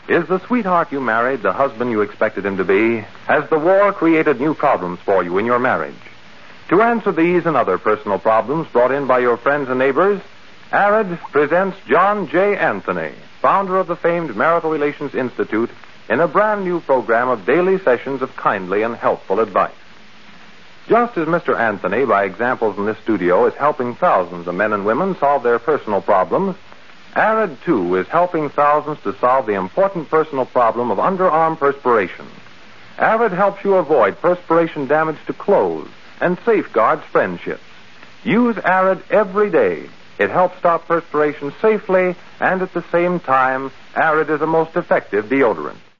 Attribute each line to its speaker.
Speaker 1: Is the sweetheart you married the husband you expected him to be? Has the war created new problems for you in your marriage? To answer these and other personal problems brought in by your friends and neighbors, ARID presents John J. Anthony, founder of the famed Marital Relations Institute, in a brand new program of daily sessions of kindly and helpful advice. Just as Mr. Anthony, by examples in this studio, is helping thousands of men and women solve their personal problems, ARID, too, is helping thousands to solve the important personal problem of underarm perspiration. ARID helps you avoid perspiration damage to clothes and safeguards friendships. Use ARID every day. It helps stop perspiration safely, and at the same time, ARID is a most effective deodorant.